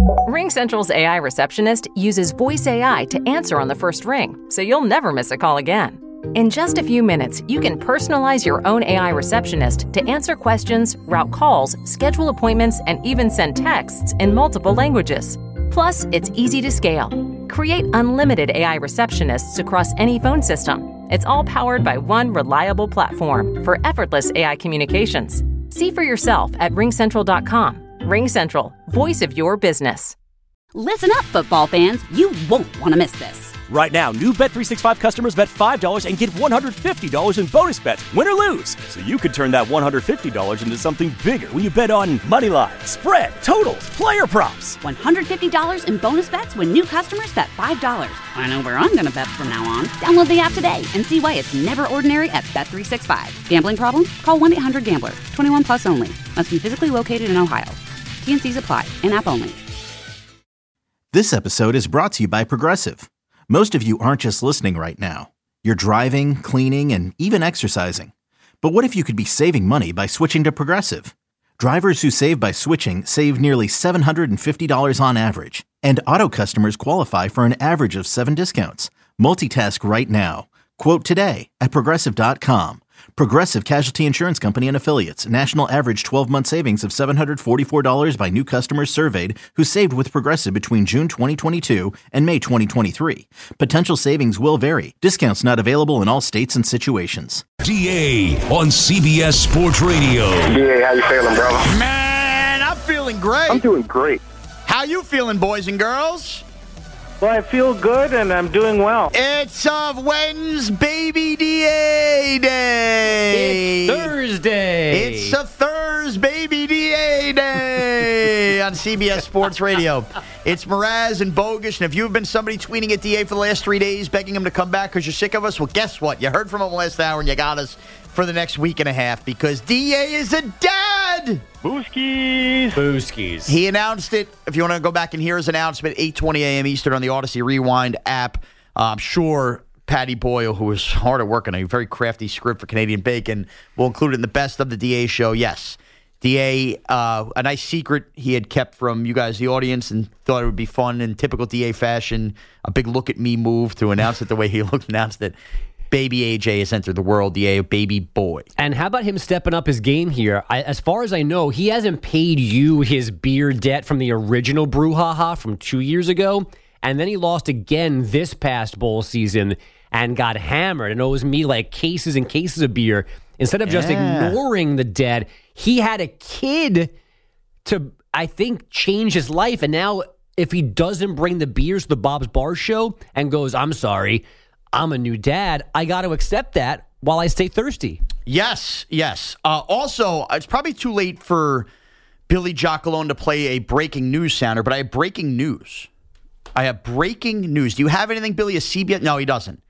RingCentral's AI receptionist uses voice AI to answer on the first ring, so you'll never miss a call again. In just a few minutes, you can personalize your own AI receptionist to answer questions, route calls, schedule appointments, and even send texts in multiple languages. Plus, it's easy to scale. Create unlimited AI receptionists across any phone system. It's all powered by one reliable platform for effortless AI communications. See for yourself at ringcentral.com. RingCentral, voice of your business. Listen up, football fans. You won't want to miss this. Right now, new Bet365 customers bet $5 and get $150 in bonus bets, win or lose. So you could turn that $150 into something bigger when you bet on moneyline, spread, totals, player props. $150 in bonus bets when new customers bet $5. I know where I'm going to bet from now on. Download the app today and see why it's never ordinary at Bet365. Gambling problem? Call 1-800-GAMBLER. 21 plus only. Must be physically located in Ohio. T&Cs apply. In-app only. This episode is brought to you by Progressive. Most of you aren't just listening right now. You're driving, cleaning, and even exercising. But what if you could be saving money by switching to Progressive? Drivers who save by switching save nearly $750 on average. And auto customers qualify for an average of 7 discounts. Multitask right now. Quote today at Progressive.com. Progressive Casualty Insurance Company and Affiliates. National average 12-month savings of $744 by new customers surveyed who saved with Progressive between June 2022 and May 2023. Potential savings will vary. Discounts not available in all states and situations. DA on CBS Sports Radio. DA, how you feeling, brother? Man, I'm feeling great. I'm doing great. How you feeling, boys and girls? Well, I feel good, and I'm doing well. It's Wednesday, baby DA Day. It's Thursday. It's a Thursday, baby DA Day on CBS Sports Radio. It's Mraz and Bogus, and if you've been somebody tweeting at DA for the last 3 days, begging him to come back because you're sick of us, well, guess what? You heard from him last hour, and you got us for the next week and a half because DA is a dad. Booskies. He announced it. If you want to go back and hear his announcement, 8:20 a.m. Eastern on the Odyssey Rewind app. I'm sure Patty Boyle, who was hard at work on a very crafty script for Canadian Bacon, will include it in the best of the DA show. Yes, DA, a nice secret he had kept from you guys, the audience, and thought it would be fun in typical DA fashion. A big look at me move to announce it the way he announced it. Baby AJ has entered the world, a baby boy. And how about him stepping up his game here? As far as I know, he hasn't paid you his beer debt from the original brouhaha from 2 years ago. And then he lost again this past bowl season and got hammered and owes me like cases and cases of beer. Instead of just ignoring the debt, he had a kid to, I think, change his life. And now if he doesn't bring the beers to the Bob's Bar show and goes, I'm sorry, I'm a new dad, I got to accept that while I stay thirsty. Yes. Also, it's probably too late for Billy Giacalone to play a breaking news sounder, but I have breaking news. Do you have anything, Billy? A CBS? No, he doesn't.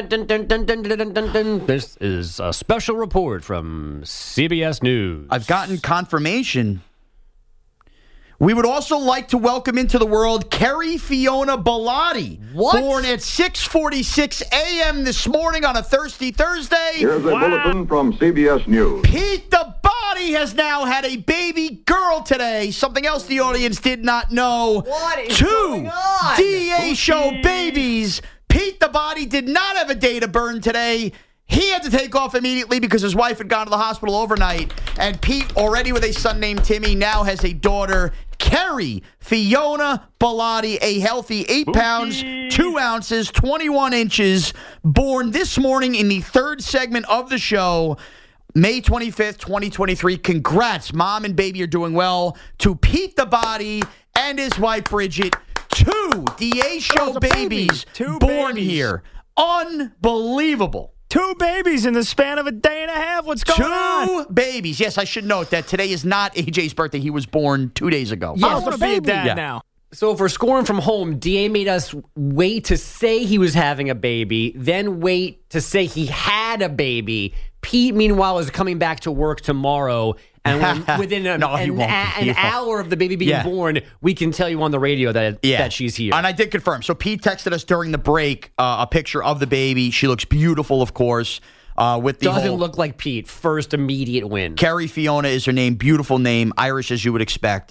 This is a special report from CBS News. I've gotten confirmation. We would also like to welcome into the world Carrie Fiona Bellotti. What? Born at 6:46 a.m. this morning on a thirsty Thursday. Here's a bulletin from CBS News. Pete the Body has now had a baby girl today. Something else the audience did not know. What is going on? DA show babies. Pete the Body did not have a day to burn today. He had to take off immediately because his wife had gone to the hospital overnight. And Pete, already with a son named Timmy, now has a daughter, Carrie Fiona Bellotti, a healthy 8 pounds, 2 ounces, 21 inches, born this morning in the third segment of the show, May 25th, 2023. Congrats. Mom and baby are doing well. To Pete the Body and his wife, Bridget. 2 DA show babies born here. Unbelievable. 2 babies in the span of a day and a half. What's going on? 2 babies. Yes, I should note that today is not AJ's birthday. He was born 2 days ago. I want to be a dad now. So if we're scoring from home, DA made us wait to say he was having a baby, then wait to say he had a baby. Pete, meanwhile, is coming back to work tomorrow. And within an hour of the baby being born, we can tell you on the radio that she's here. And I did confirm. So Pete texted us during the break a picture of the baby. She looks beautiful, of course. Doesn't look like Pete. First immediate win. Carrie Fiona is her name. Beautiful name. Irish as you would expect.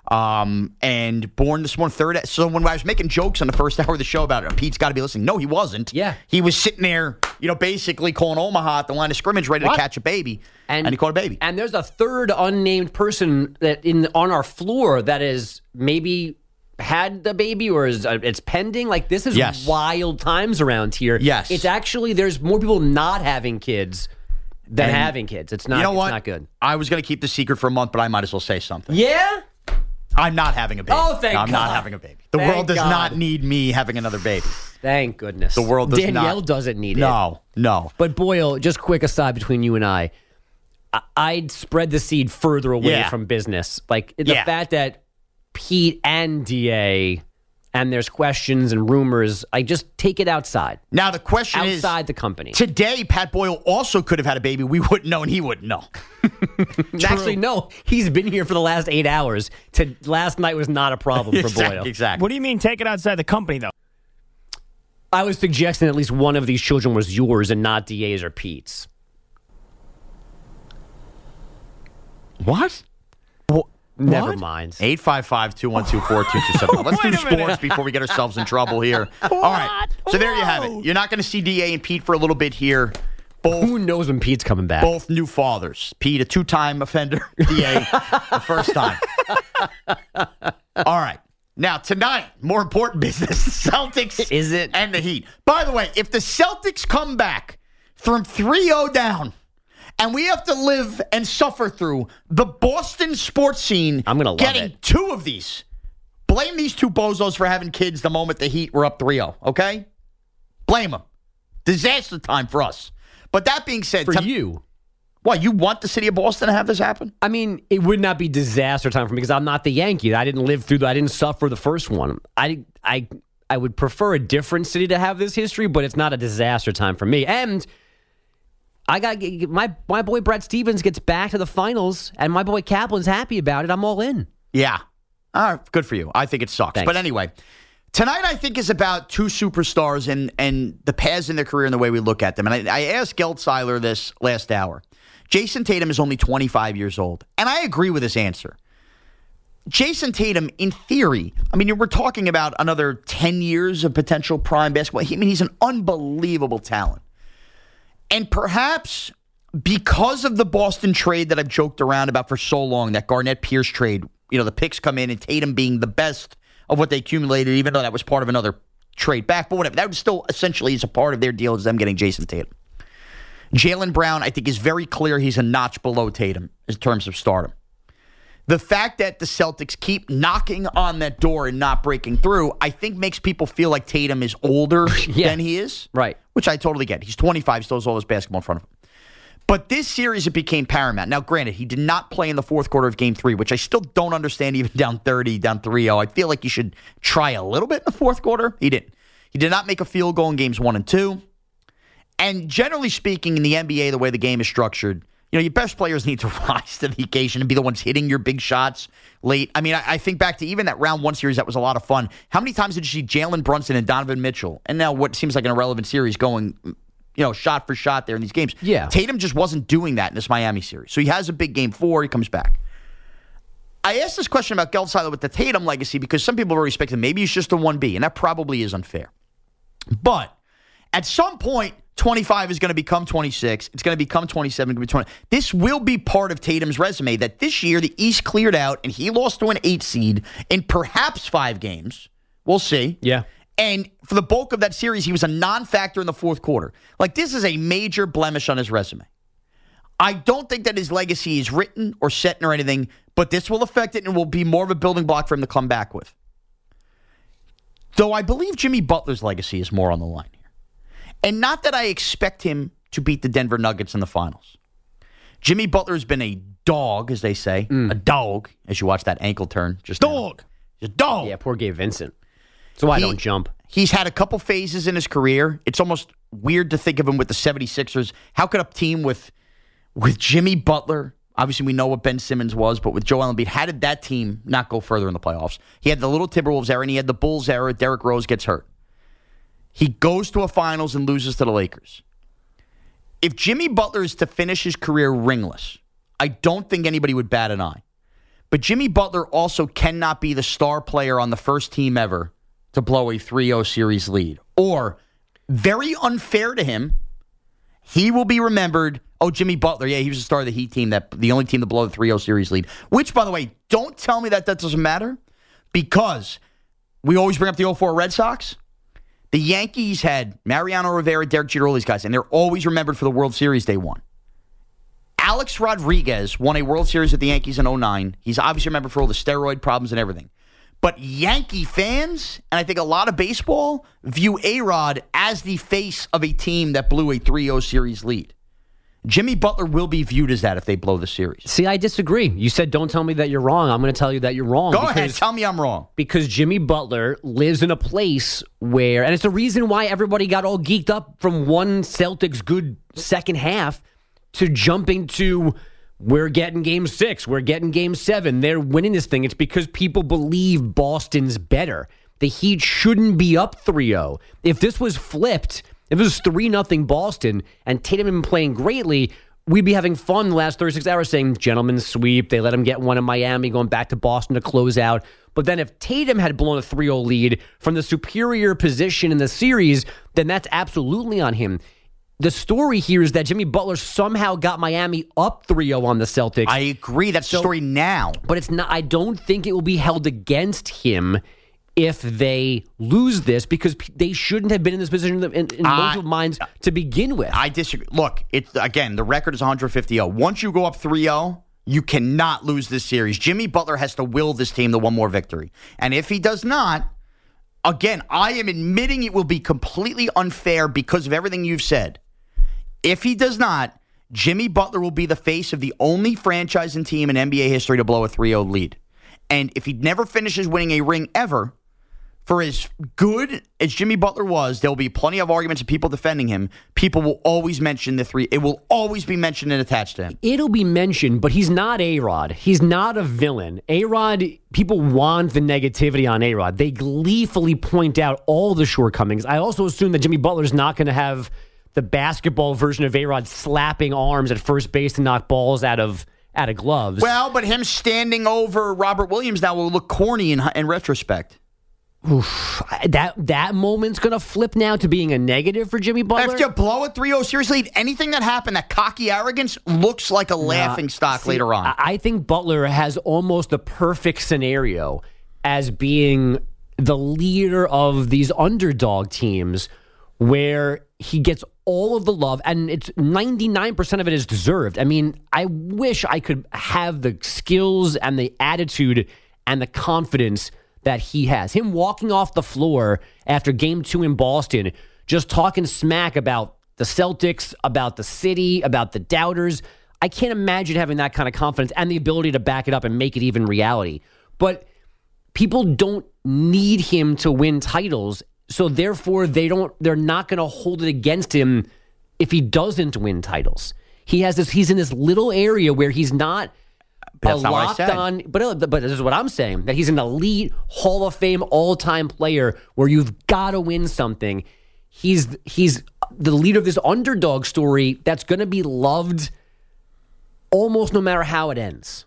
And born this one third. So when I was making jokes on the first hour of the show about it, Pete's got to be listening. No, he wasn't. Yeah. He was sitting there, basically calling Omaha at the line of scrimmage ready to catch a baby. And he caught a baby. And there's a third unnamed person that on our floor that is maybe had the baby or it's pending. Like, this is wild times around here. Yes. It's actually, there's more people not having kids than having kids. It's not, you know what? It's not good. I was going to keep the secret for a month, but I might as well say something. Yeah? I'm not having a baby. Oh, thank God. I'm not having a baby. The world does not need me having another baby. Thank goodness. The world does Danielle doesn't need it. No. But Boyle, just quick aside between you and I'd spread the seed further away from business. Like, the fact that Pete and DA, and there's questions and rumors, I just take it outside. Now, the question is, outside the company. Today, Pat Boyle also could have had a baby. We wouldn't know, and he wouldn't know. Actually, no. He's been here for the last 8 hours. Last night was not a problem for Boyle. Exactly. What do you mean take it outside the company, though? I was suggesting at least one of these children was yours and not DA's or Pete's. What? Never mind. 855-212-4227. Let's do sports before we get ourselves in trouble here. All right. So there you have it. You're not going to see DA and Pete for a little bit here. Who knows when Pete's coming back? Both new fathers. Pete, a 2-time offender. DA, the first time. All right. Now, tonight, more important business. Celtics is it? And the Heat. By the way, if the Celtics come back from 3-0 down, and we have to live and suffer through the Boston sports scene, I'm gonna love getting 2 of these. Blame these 2 bozos for having kids the moment the Heat were up 3-0, okay? Blame them. Disaster time for us. But that being said... For you. What, you want the city of Boston to have this happen? I mean, it would not be disaster time for me because I'm not the Yankee. I didn't live through I didn't suffer the first one. I would prefer a different city to have this history, but it's not a disaster time for me. And... I got my boy Brad Stevens gets back to the finals, and my boy Kaplan's happy about it. I'm all in. Yeah. Good for you. I think it sucks. Thanks. But anyway, tonight I think is about 2 superstars and the paths in their career and the way we look at them. And I asked Geltzeiler this last hour. Jason Tatum is only 25 years old, and I agree with his answer. Jason Tatum, in theory, I mean, we're talking about another 10 years of potential prime basketball. I mean, he's an unbelievable talent. And perhaps because of the Boston trade that I've joked around about for so long, that Garnett-Pierce trade, the picks come in and Tatum being the best of what they accumulated, even though that was part of another trade back. But whatever, that was still essentially is a part of their deal is them getting Jason Tatum. Jaylen Brown, I think, is very clear he's a notch below Tatum in terms of stardom. The fact that the Celtics keep knocking on that door and not breaking through, I think makes people feel like Tatum is older than he is. Right. Which I totally get. He's 25, still has all this basketball in front of him. But this series, it became paramount. Now, granted, he did not play in the fourth quarter of Game 3, which I still don't understand even down 30, down 3-0. I feel like you should try a little bit in the fourth quarter. He didn't. He did not make a field goal in Games 1 and 2. And generally speaking, in the NBA, the way the game is structured, your best players need to rise to the occasion and be the ones hitting your big shots late. I mean, I think back to even that round 1 series that was a lot of fun. How many times did you see Jalen Brunson and Donovan Mitchell, and now what seems like an irrelevant series going, shot for shot there in these games? Yeah. Tatum just wasn't doing that in this Miami series. So he has a big Game 4. He comes back. I asked this question about Geltzeiler with the Tatum legacy because some people very respect him. Maybe he's just a 1B, and that probably is unfair. But at some point, 25 is going to become 26. It's going to become 27. It's going to be 20. This will be part of Tatum's resume that this year the East cleared out and he lost to an 8 seed in perhaps 5 games. We'll see. Yeah. And for the bulk of that series, he was a non-factor in the fourth quarter. Like, this is a major blemish on his resume. I don't think that his legacy is written or set or anything, but this will affect it and will be more of a building block for him to come back with. Though I believe Jimmy Butler's legacy is more on the line here. And not that I expect him to beat the Denver Nuggets in the finals. Jimmy Butler has been a dog, as they say. A dog, as you watch that ankle turn. Just dog. Just dog. Yeah, poor Gabe Vincent. That's why I don't jump. He's had a couple phases in his career. It's almost weird to think of him with the 76ers. How could a team with Jimmy Butler, obviously we know what Ben Simmons was, but with Joel Embiid, how did that team not go further in the playoffs? He had the little Timberwolves era, and he had the Bulls era. Derrick Rose gets hurt. He goes to a finals and loses to the Lakers. If Jimmy Butler is to finish his career ringless, I don't think anybody would bat an eye. But Jimmy Butler also cannot be the star player on the first team ever to blow a 3-0 series lead. Or, very unfair to him, he will be remembered, Jimmy Butler, he was the star of the Heat team, the only team to blow the 3-0 series lead. Which, by the way, don't tell me that doesn't matter, because we always bring up the 0-4 Red Sox. The Yankees had Mariano Rivera, Derek Jeter, all these guys, and they're always remembered for the World Series they won. Alex Rodriguez won a World Series with the Yankees in 2009. He's obviously remembered for all the steroid problems and everything. But Yankee fans, and I think a lot of baseball, view A-Rod as the face of a team that blew a 3-0 series lead. Jimmy Butler will be viewed as that if they blow the series. See, I disagree. You said don't tell me that you're wrong. I'm going to tell you that you're wrong. Go ahead, tell me I'm wrong. Because Jimmy Butler lives in a place where, and it's the reason why everybody got all geeked up from one Celtics good second half to jumping to we're getting game 6, we're getting game 7, they're winning this thing. It's because people believe Boston's better. The Heat shouldn't be up 3-0. If this was flipped, if it was 3-0 Boston and Tatum had been playing greatly, we'd be having fun the last 36 hours saying, gentlemen's sweep, they let him get one in Miami, going back to Boston to close out. But then if Tatum had blown a 3-0 lead from the superior position in the series, then that's absolutely on him. The story here is that Jimmy Butler somehow got Miami up 3-0 on the Celtics. I agree. That's the story now. But it's not. I don't think it will be held against him if they lose this, because they shouldn't have been in this position in most of minds to begin with. I disagree. Look, again, the record is 150-0. Once you go up 3-0, you cannot lose this series. Jimmy Butler has to will this team to one more victory. And if he does not, again, I am admitting it will be completely unfair because of everything you've said. If he does not, Jimmy Butler will be the face of the only franchise and team in NBA history to blow a 3-0 lead. And if he never finishes winning a ring ever, for as good as Jimmy Butler was, there will be plenty of arguments of people defending him. People will always mention the 3. It will always be mentioned and attached to him. It'll be mentioned, but he's not A-Rod. He's not a villain. A-Rod, people want the negativity on A-Rod. They gleefully point out all the shortcomings. I also assume that Jimmy Butler's not going to have the basketball version of A-Rod slapping arms at first base to knock balls out of gloves. Well, but him standing over Robert Williams now will look corny in retrospect. Oof, that moment's going to flip now to being a negative for Jimmy Butler. If you blow a 3-0 series lead, anything that happened, that cocky arrogance, looks like a laughing stock later on. I think Butler has almost the perfect scenario as being the leader of these underdog teams where he gets all of the love, and it's 99% of it is deserved. I mean, I wish I could have the skills and the attitude and the confidence that he has. Him walking off the floor after Game 2 in Boston, just talking smack about the Celtics, about the city, about the doubters. I can't imagine having that kind of confidence and the ability to back it up and make it even reality. But people don't need him to win titles, so therefore they're not going to hold it against him if he doesn't win titles. He's in this little area where he's not locked on, but this is what I'm saying, that he's an elite Hall of Fame all-time player where you've got to win something. He's the leader of this underdog story that's going to be loved almost no matter how it ends.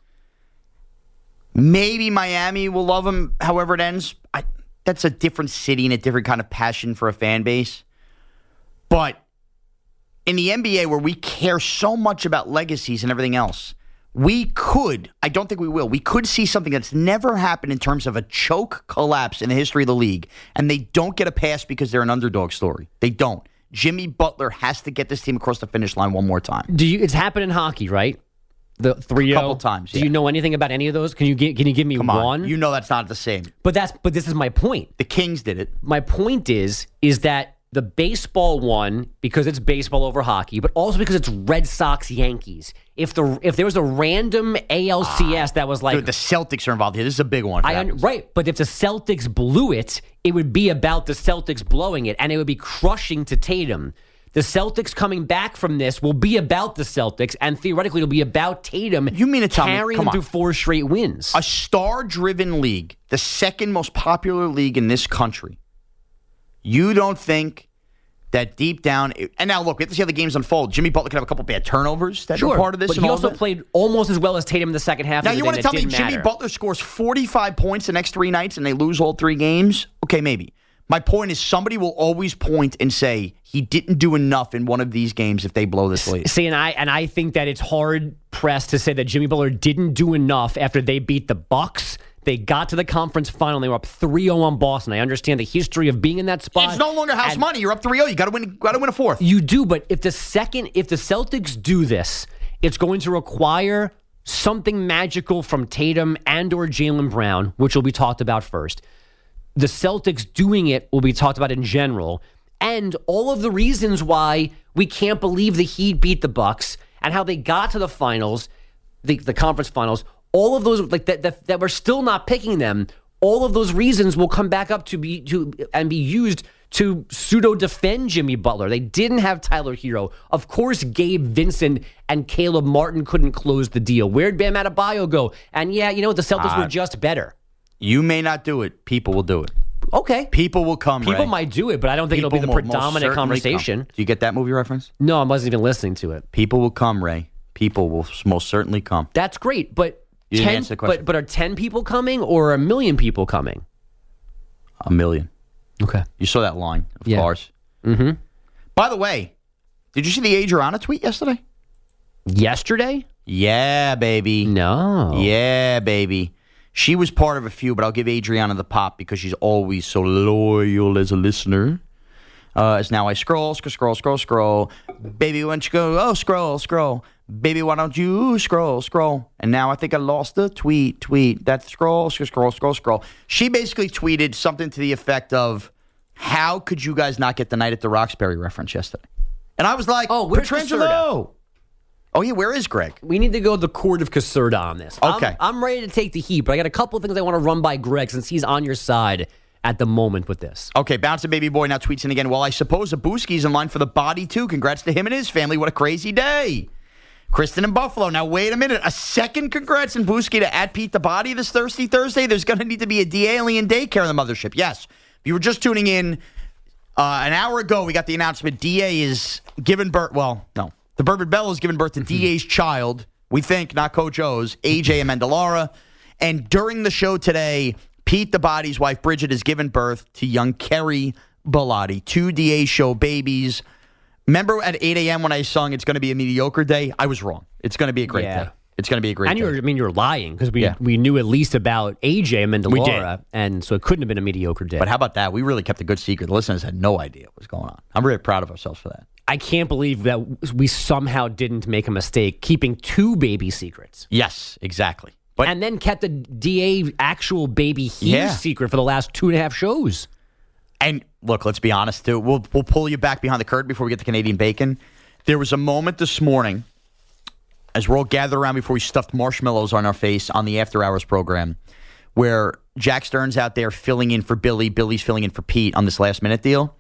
Maybe Miami will love him however it ends. That's a different city and a different kind of passion for a fan base. But in the NBA, where we care so much about legacies and everything else, we could, I don't think we will, we could see something that's never happened in terms of a choke collapse in the history of the league, and they don't get a pass because they're an underdog story. They don't. Jimmy Butler has to get this team across the finish line one more time. It's happened in hockey, right? The 3-0? A couple times, yeah. Do you know anything about any of those? Can you give me one? You know that's not the same. But this is my point. The Kings did it. My point is that the baseball one, because it's baseball over hockey, but also because it's Red Sox Yankees. If there was a random ALCS that was like, dude, the Celtics are involved here. This is a big one. Right, but if the Celtics blew it, it would be about the Celtics blowing it, and it would be crushing to Tatum. The Celtics coming back from this will be about the Celtics, and theoretically it'll be about Tatum. You mean to tell me, carrying them through 4 straight wins? A star-driven league, the second most popular league in this country. You don't think that deep down, and now look, we have to see how the games unfold. Jimmy Butler could have a couple bad turnovers that were part of this. But he also played almost as well as Tatum in the second half. Now, you want to tell me Jimmy Butler scores 45 points the next 3 nights and they lose all 3 games? Okay, maybe. My point is somebody will always point and say he didn't do enough in one of these games if they blow this lead. See, and I think that it's hard pressed to say that Jimmy Butler didn't do enough after they beat the Bucks. They got to the conference final. And they were up 3-0 on Boston. I understand the history of being in that spot. It's no longer house money. You're up 3-0. You got to win a fourth. You do, but if the Celtics do this, it's going to require something magical from Tatum and or Jaylen Brown, which will be talked about first. The Celtics doing it will be talked about in general, and all of the reasons why we can't believe the Heat beat the Bucks and how they got to the finals, the conference finals. All of those, like that we're still not picking them. All of those reasons will come back up to be used to pseudo defend Jimmy Butler. They didn't have Tyler Hero. Of course, Gabe Vincent and Caleb Martin couldn't close the deal. Where'd Bam Adebayo go? And yeah, the Celtics were just better. You may not do it. People will do it. Okay. People will come, People Ray. might do it, but I don't think it'll be the predominant conversation. Come. Do you get that movie reference? No, I wasn't even listening to it. People will come, Ray. People will most certainly come. That's great, but you didn't answer the question. But are 10 people coming or 1 million people coming? 1 million. Okay. You saw that line of cars. Mm-hmm. By the way, did you see the Adriana tweet yesterday? Yesterday? Yeah, baby. No. Yeah, baby. She was part of a few, but I'll give Adriana the pop because she's always so loyal as a listener. As now I scroll. Baby, why don't you go? Oh, scroll. Baby, why don't you scroll? And now I think I lost the tweet. That scroll. She basically tweeted something to the effect of, how could you guys not get the Night at the Roxbury reference yesterday? And I was like, oh, where's Pietrangelo? Oh, yeah, where is Greg? We need to go to the court of Caserta on this. Okay. I'm ready to take the heat, but I got a couple of things I want to run by Greg since he's on your side at the moment with this. Okay, Bounce a Baby Boy now tweets in again. Well, I suppose Abuski's in line for the body, too. Congrats to him and his family. What a crazy day. Kristen in Buffalo. Now, wait a minute. A second congrats in Buski to at Pete the Body this Thirsty Thursday. There's going to need to be a D-Alien daycare in the mothership. Yes. If you were just tuning in, an hour ago, we got the announcement DA is giving birth. Well, no. The Bourbon Bell is giving birth to DA's child. We think, not Coach O's, AJ Amendolara. And during the show today, Pete the Body's wife, Bridget, has given birth to young Kerry Bellotti. 2 DA show babies. Remember at 8 a.m. when I sung It's Going to Be a Mediocre Day? I was wrong. It's going to be a great day. It's going to be a great day. And you were lying because we knew at least about AJ Amendolara, and so it couldn't have been a mediocre day. But how about that? We really kept a good secret. The listeners had no idea what was going on. I'm really proud of ourselves for that. I can't believe that we somehow didn't make a mistake keeping 2 baby secrets. Yes, exactly. And then kept the DA actual baby secret for the last 2.5 shows. And look, let's be honest, too. We'll pull you back behind the curtain before we get to Canadian Bacon. There was a moment this morning, as we're all gathered around before we stuffed marshmallows on our face on the After Hours program, where Jack Stern's out there filling in for Billy, Billy's filling in for Pete on this last-minute deal.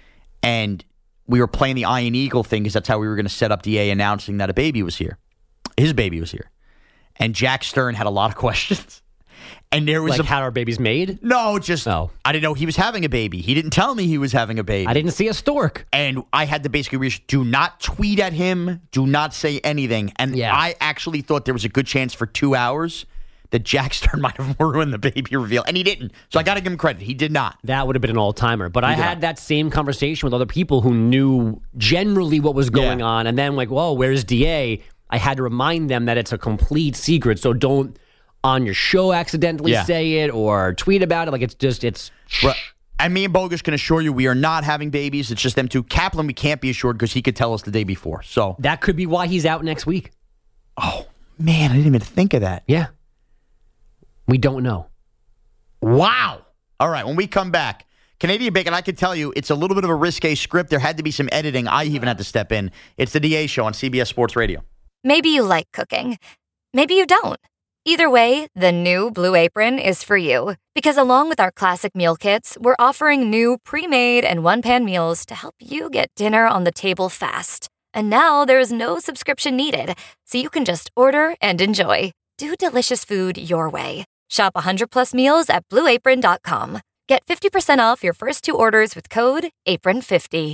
And we were playing the Iron Eagle thing because that's how we were going to set up DA announcing that a baby was here. His baby was here. And Jack Stern had a lot of questions. And there was how our baby's made? No, just I didn't know he was having a baby. He didn't tell me he was having a baby. I didn't see a stork. And I had to basically do not tweet at him, do not say anything. And I actually thought there was a good chance for 2 hours that Jack Stern might have ruined the baby reveal. And he didn't. So I got to give him credit. He did not. That would have been an all-timer. But I had that same conversation with other people who knew generally what was going on. And then whoa, where's DA? I had to remind them that it's a complete secret. So don't on your show accidentally say it or tweet about it. It's and me and Bogus can assure you we are not having babies. It's just them two. Kaplan, we can't be assured because he could tell us the day before. So that could be why he's out next week. Oh, man, I didn't even think of that. Yeah. We don't know. Wow. All right, when we come back, Canadian Bacon, I can tell you it's a little bit of a risque script. There had to be some editing. I even had to step in. It's the DA Show on CBS Sports Radio. Maybe you like cooking. Maybe you don't. Either way, the new Blue Apron is for you. Because along with our classic meal kits, we're offering new pre-made and one-pan meals to help you get dinner on the table fast. And now there's no subscription needed, so you can just order and enjoy. Do delicious food your way. Shop 100+ meals at BlueApron.com. Get 50% off your first 2 orders with code APRON50.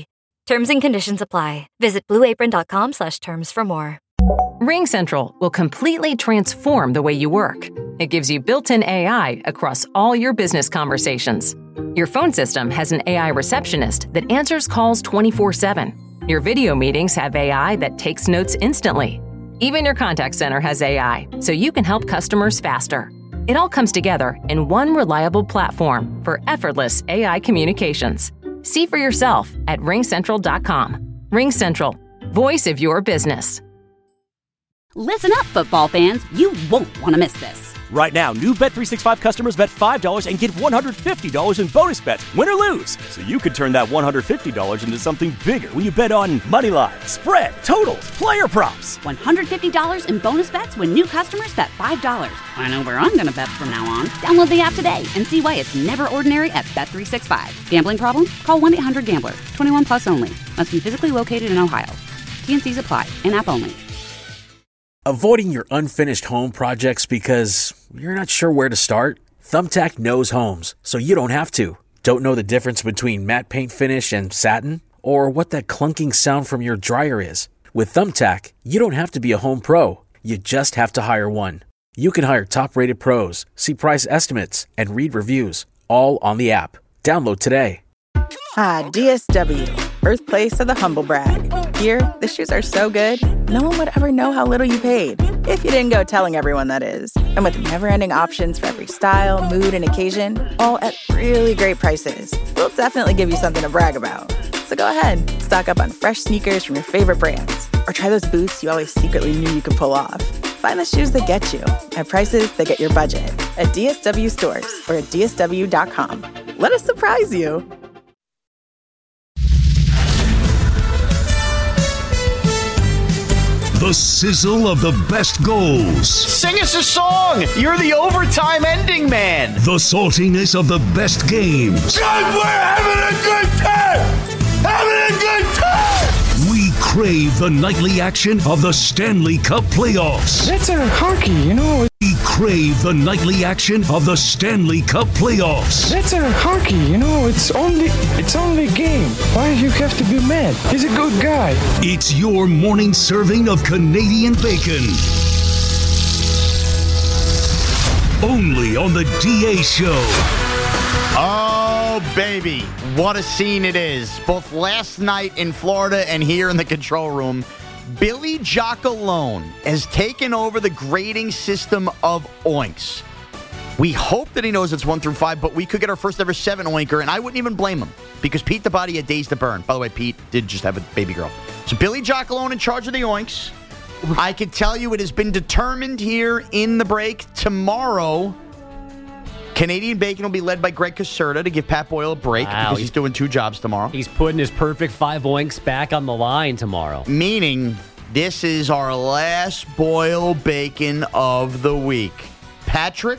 Terms and conditions apply. Visit blueapron.com/terms for more. RingCentral will completely transform the way you work. It gives you built-in AI across all your business conversations. Your phone system has an AI receptionist that answers calls 24/7. Your video meetings have AI that takes notes instantly. Even your contact center has AI, so you can help customers faster. It all comes together in one reliable platform for effortless AI communications. See for yourself at ringcentral.com. RingCentral, voice of your business. Listen up, football fans. You won't want to miss this. Right now, new Bet365 customers bet $5 and get $150 in bonus bets, win or lose. So you could turn that $150 into something bigger when you bet on moneyline, spread, totals, player props. $150 in bonus bets when new customers bet $5. I know where I'm going to bet from now on. Download the app today and see why it's never ordinary at Bet365. Gambling problem? Call 1-800-GAMBLER. 21 plus only. Must be physically located in Ohio. T&Cs apply. In-app only. Avoiding your unfinished home projects because you're not sure where to start? Thumbtack knows homes, so you don't have to. Don't know the difference between matte paint finish and satin? Or what that clunking sound from your dryer is? With Thumbtack, you don't have to be a home pro. You just have to hire one. You can hire top-rated pros, see price estimates, and read reviews, all on the app. Download today. DSW, birthplace of the humble brag. Here, the shoes are so good, no one would ever know how little you paid. If you didn't go telling everyone, that is. And with never-ending options for every style, mood, and occasion, all at really great prices, we'll definitely give you something to brag about. So go ahead, stock up on fresh sneakers from your favorite brands, or try those boots you always secretly knew you could pull off. Find the shoes that get you at prices that get your budget at DSW stores or at DSW.com. Let us surprise you. The sizzle of the best goals. Sing us a song. You're the overtime ending man. The saltiness of the best games. God, we're having a good time. Having a good time. We crave the nightly action of the Stanley Cup playoffs. That's a hockey, you know. We crave the nightly action of the Stanley Cup playoffs. That's a hockey, you know. It's only a game. Why do you have to be mad? He's a good guy. It's your morning serving of Canadian bacon. Only on the DA Show. Oh, baby. What a scene it is. Both last night in Florida and here in the control room. Billy Giacalone has taken over the grading system of Oinks. We hope that he knows it's 1 through 5, but we could get our first ever 7 Oinker, and I wouldn't even blame him because Pete the Body had days to burn. By the way, Pete did just have a baby girl. So Billy Giacalone in charge of the Oinks. I can tell you it has been determined here in the break. Tomorrow, Canadian Bacon will be led by Greg Caserta to give Pat Boyle a break because he's doing 2 jobs tomorrow. He's putting his perfect 5 Oinks back on the line tomorrow. Meaning, this is our last Boyle Bacon of the week. Patrick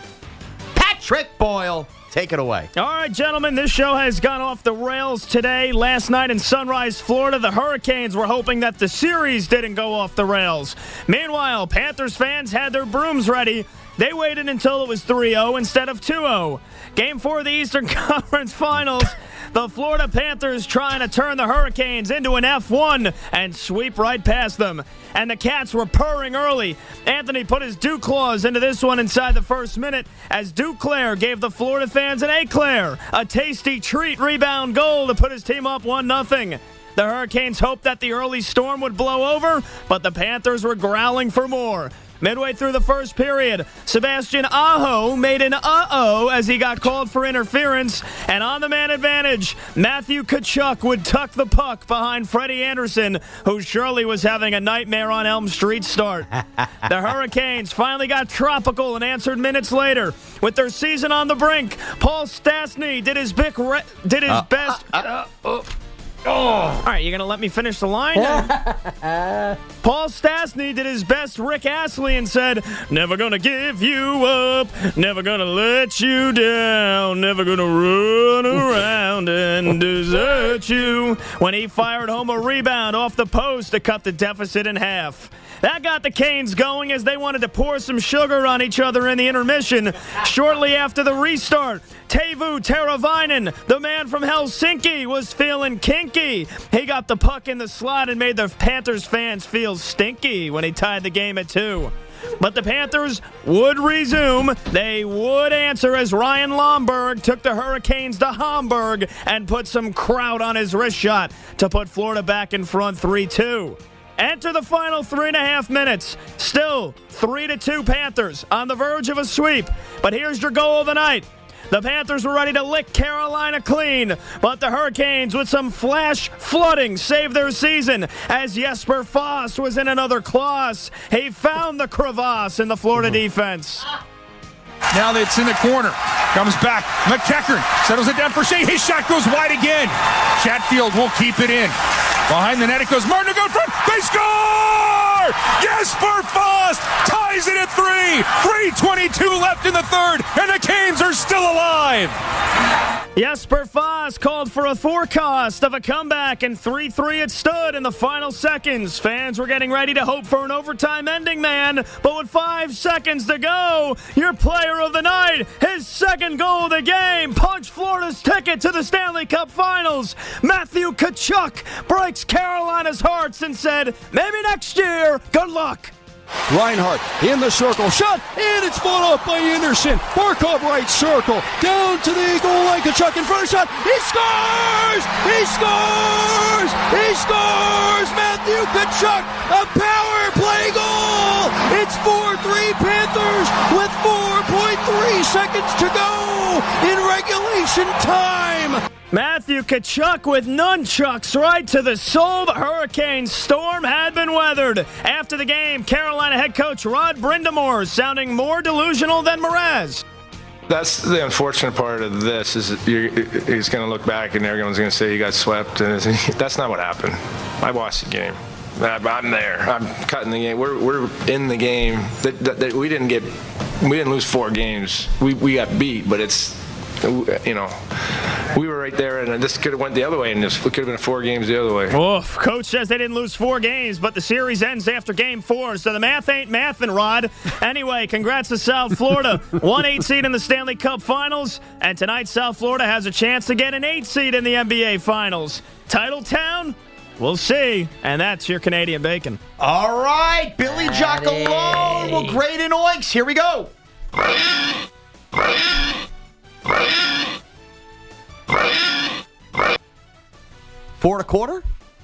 Boyle, take it away. All right, gentlemen, this show has gone off the rails today. Last night in Sunrise, Florida, the Hurricanes were hoping that the series didn't go off the rails. Meanwhile, Panthers fans had their brooms ready. They waited until it was 3-0 instead of 2-0. Game 4 of the Eastern Conference Finals. The Florida Panthers trying to turn the Hurricanes into an F1 and sweep right past them. And the Cats were purring early. Anthony put his Duclaws into this one inside the first minute as Duclair gave the Florida fans an eclair, a tasty treat rebound goal to put his team up 1-0. The Hurricanes hoped that the early storm would blow over, but the Panthers were growling for more. Midway through the first period, Sebastian Aho made an uh-oh as he got called for interference, and on the man advantage, Matthew Tkachuk would tuck the puck behind Freddie Anderson, who surely was having a Nightmare on Elm Street start. The Hurricanes finally got tropical and answered minutes later. With their season on the brink, Paul Stastny did his best... All right, you going to let me finish the line? Paul Stastny did his best Rick Astley and said, "Never gonna give you up, never gonna let you down, never gonna run around and desert you," when he fired home a rebound off the post to cut the deficit in half. That got the Canes going as they wanted to pour some sugar on each other in the intermission. Shortly after the restart, Teuvo Teravainen, the man from Helsinki, was feeling kinky. He got the puck in the slot and made the Panthers fans feel stinky when he tied the game at 2. But the Panthers would resume. They would answer as Ryan Lomberg took the Hurricanes to Hamburg and put some kraut on his wrist shot to put Florida back in front 3-2. Enter the final 3.5 minutes. Still 3-2 Panthers on the verge of a sweep. But here's your goal of the night. The Panthers were ready to lick Carolina clean, but the Hurricanes, with some flash flooding, saved their season as Jesper Fast was in another clause. He found the crevasse in the Florida defense. Now that it's in the corner. Comes back. McEachern settles it down for Shea. His shot goes wide again. Chatfield will keep it in. Behind the net it goes. Martin to go front. They score! Jesper Fast ties it at 3. 3:22 left in the third, and the Canes are still alive. Jesper Fast called for a forecast of a comeback, and 3-3 it stood in the final seconds. Fans were getting ready to hope for an overtime ending, man. But with 5 seconds to go, your player of the night, his second goal of the game, punched Florida's ticket to the Stanley Cup Finals. Matthew Tkachuk breaks Carolina's hearts and said, maybe next year, good luck. Reinhart in the circle, shot, and it's fought up by Anderson. Barkov right circle, down to the goal line. Tkachuk in front of shot. He scores! He scores! He scores! Matthew Tkachuk, a power play goal! It's 4-3 Panthers with 4.3 seconds to go in regulation time. Matthew Tkachuk with nunchucks right to the soul. The Hurricane storm had been weathered. After the game, Carolina head coach Rod Brind'Amour sounding more delusional than Mraz. That's the unfortunate part of this is he's going to look back and everyone's going to say he got swept. And that's not what happened. I watched the game. I'm there. I'm cutting the game. We're in the game. We didn't lose 4 games. We got beat, but it's, you know, we were right there, and this could have went the other way, and it could have been 4 games the other way. Oof. Coach says they didn't lose 4 games, but the series ends after Game 4, so the math ain't mathin', Rod. Anyway, congrats to South Florida. 1-8 seed in the Stanley Cup Finals, and tonight South Florida has a chance to get an 8 seed in the NBA Finals. Title town? We'll see. And that's your Canadian bacon. All right, Billy Jock alone will grade in oinks. Here we go. 4 1/4?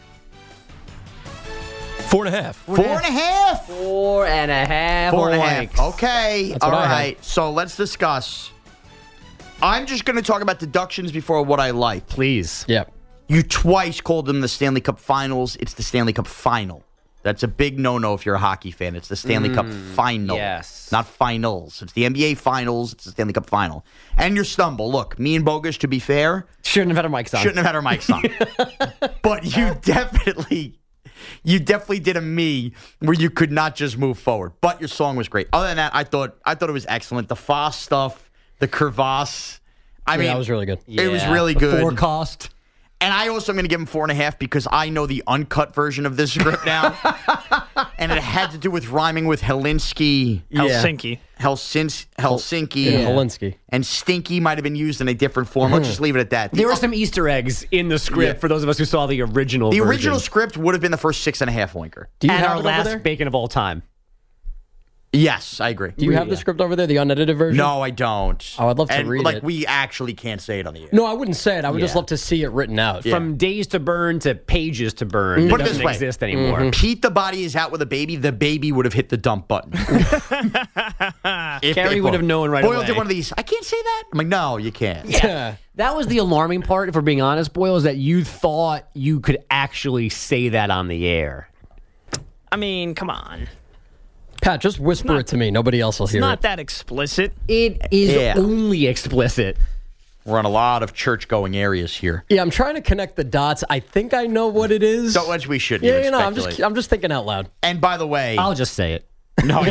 4.5. 4.5? 4.5. 4.5. Okay. That's All what I right. So let's discuss. I'm just going to talk about deductions before what I like. Please. Yep. You twice called them the Stanley Cup Finals. It's the Stanley Cup Final. That's a big no-no if you're a hockey fan. It's the Stanley Cup Final. Yes. Not finals. It's the NBA Finals. It's the Stanley Cup Final. And your stumble. Look, me and Bogus, to be fair, shouldn't have had our mics on. Shouldn't have had our mics on. But you definitely did a me where you could not just move forward. But your song was great. Other than that, I thought it was excellent. The Foss stuff, the crevasse. I mean, that was really good. It was really good. Forecast. And I also am going to give him 4.5 because I know the uncut version of this script now. And it had to do with rhyming with Helsinki. Helsinki. Helsinki. Yeah. Helsinki. And stinky might have been used in a different form. Let's just leave it at that. There were some Easter eggs in the script for those of us who saw the original The version. original script would have been the first 6.5 winker. Do you and have our it over last there? bacon of all time. Yes, I agree. Do you have the script over there, the unedited version? No, I don't. Oh, I'd love to read it. We actually can't say it on the air. No, I wouldn't say it. I would just love to see it written out. From days to burn to pages to burn. Put It it this doesn't way. exist anymore. Pete the Body is out with a baby. The baby would have hit the dump button. Carrie would have known right Boyle away. did one of these. I can't say that. I'm like, no, you can't. Yeah. That was the alarming part, if we're being honest, Boyle, is that you thought you could actually say that on the air. I mean, come on. Pat, just whisper it to me. Nobody else will It's hear not it. that explicit. It is only explicit. We're on a lot of church-going areas here. Yeah, I'm trying to connect the dots. I think I know what it is. So much we shouldn't Yeah, even you know, speculate. I'm just thinking out loud. And by the way, I'll just say it. no,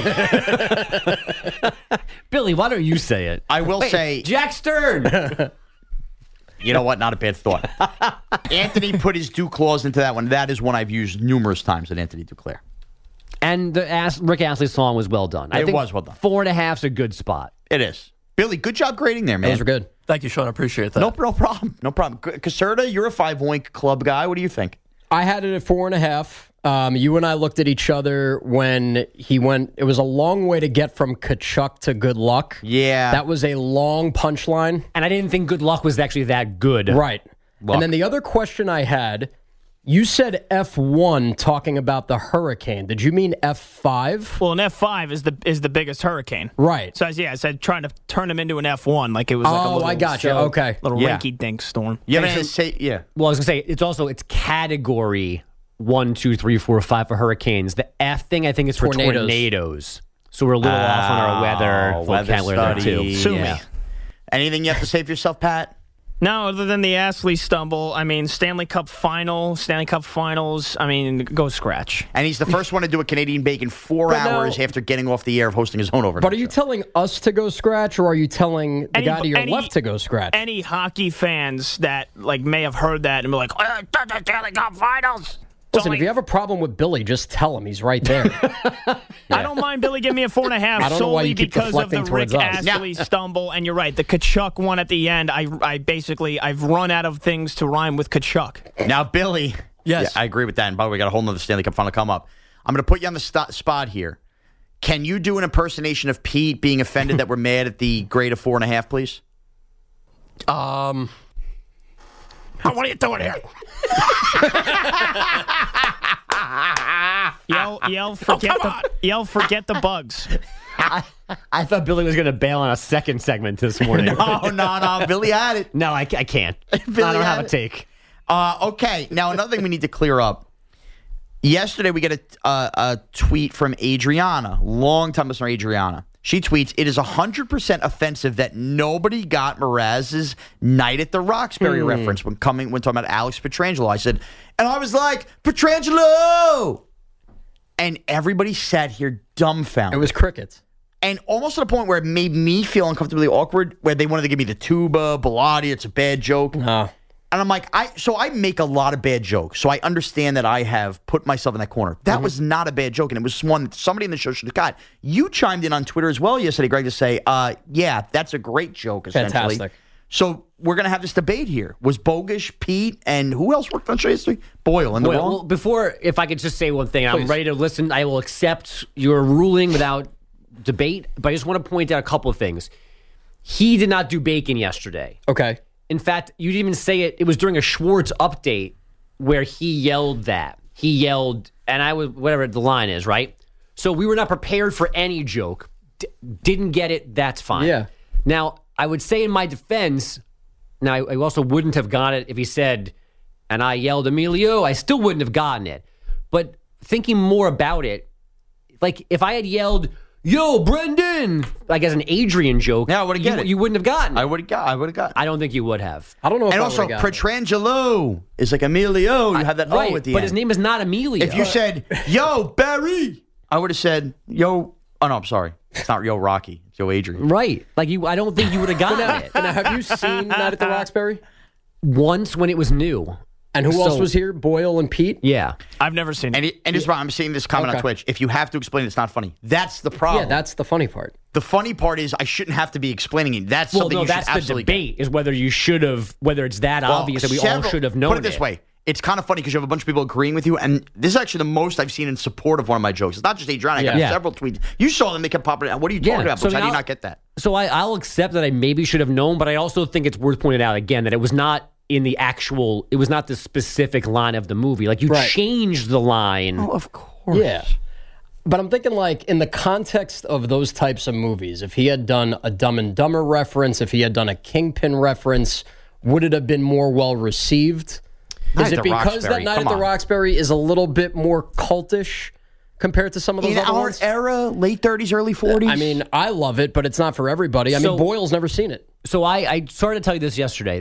Billy, why don't you say it? I will say, Jack Stern. you know what? Not a bad thought. Anthony put his due clause into that one. That is one I've used numerous times at Anthony Duclair. And the Rick Astley song was well done. I think was well done. 4.5's a good spot. It is. Billy, good job grading there, man. Those were good. Thank you, Sean. I appreciate that. No problem. No problem. Caserta, you're a 5-Oink Club guy. What do you think? I had it at 4.5. You and I looked at each other when he went. It was a long way to get from Kachuk to Good Luck. Yeah. That was a long punchline. And I didn't think Good Luck was actually that good. Right. Luck. And then the other question I had, you said F1 talking about the hurricane. Did you mean F5? Well, an F5 is the biggest hurricane. Right. So I said trying to turn him into an F1 like it was like a little, I got you. Okay. Little rinky-dink storm. Yeah. Well, I was going to say, it's category 1, 2, 3, 4, 5 for hurricanes. The F thing, I think, is for tornadoes. So we're a little off on our weather vocabulary there, too. Sue me. Anything you have to say for yourself, Pat? No, other than the Astley stumble, I mean, Stanley Cup Finals, I mean, go scratch. And he's the first one to do a Canadian Bacon 4 hours after getting off the air of hosting his own overnight. But are you telling us to go scratch, or are you telling the guy to your left to go scratch? Any hockey fans that may have heard that and be like, oh, the Stanley Cup Finals. Listen, if you have a problem with Billy, just tell him. He's right there. I don't mind Billy giving me a 4.5 solely because of the Rick Astley stumble. And you're right, the Kachuk one at the end, I've run out of things to rhyme with Kachuk. Now, Billy. Yes. Yeah, I agree with that. And by the way, we got a whole nother Stanley Cup final come up. I'm going to put you on the spot here. Can you do an impersonation of Pete being offended that we're mad at the grade of 4.5, please? What are you doing here? Forget the bugs. I thought Billy was going to bail on a second segment this morning. No. Billy had it. No, I can't. Billy I don't had have a take. Okay. Now, another thing we need to clear up. Yesterday, we get a tweet from Adriana, long-time listener Adriana. She tweets, it is 100% offensive that nobody got Mraz's Night at the Roxbury reference when talking about Alex Pietrangelo. I said, and I was like, Pietrangelo! And everybody sat here dumbfounded. It was crickets. And almost to the point where it made me feel uncomfortably awkward, where they wanted to give me the tuba, Bilotti, it's a bad joke. No. And I'm like, I make a lot of bad jokes, so I understand that I have put myself in that corner. That was not a bad joke, and it was one that somebody in the show should have got. You chimed in on Twitter as well yesterday, Greg, to say, yeah, that's a great joke, essentially. Fantastic. So we're going to have this debate here. Was Bogusch, Pete, and who else worked on show yesterday? Boyle in the wrong? Well, before, if I could just say one thing, I'm ready to listen. I will accept your ruling without debate, but I just want to point out a couple of things. He did not do bacon yesterday. Okay. In fact, you didn't even say it. It was during a Schwartz update where he yelled that. He yelled, and I was, whatever the line is, right? So we were not prepared for any joke. Didn't get it, that's fine. Yeah. Now, I would say in my defense, now I also wouldn't have got it if he said, and I yelled Emilio, I still wouldn't have gotten it. But thinking more about it, like if I had yelled, yo, Brendan! Like as an Adrian joke. Yeah, I would have gotten it. You wouldn't have gotten it. I would have got it. I don't think you would have. I don't know if and I also, would have gotten it. Pietrangelo is like Emilio. You have that right, O at the but end. his name is not Emilio. If you said, yo, Barry, I would have said, yo, oh no, I'm sorry. It's not yo, Rocky. It's yo, Adrian. Right. Like I don't think you would have gotten it. Now, have you seen Night at the Roxbury? Once when it was new. And who else was here? Boyle and Pete? Yeah. I've never seen it. And just I'm seeing this comment on Twitch. If you have to explain it's not funny. That's the problem. Yeah, that's the funny part. The funny part is I shouldn't have to be explaining it. That's something you should absolutely the debate is whether you should have, whether it's that obvious that we all should have known Put it this way. It's kind of funny because you have a bunch of people agreeing with you, and this is actually the most I've seen in support of one of my jokes. It's not just Adriana. I got several tweets. You saw them. They kept popping out. What are you talking about? So How do you not get that? So I'll accept that I maybe should have known, but I also think it's worth pointing out again that it was not in the actual, it was not the specific line of the movie. Like, you changed the line. Oh, of course. Yeah. But I'm thinking, like, in the context of those types of movies, if he had done a Dumb and Dumber reference, if he had done a Kingpin reference, would it have been more well received? Is it because that Night at the Roxbury is a little bit more cultish compared to some of those other ones? In our era, late 30s, early 40s? I mean, I love it, but it's not for everybody. I mean, Boyle's never seen it. So I started to tell you this yesterday.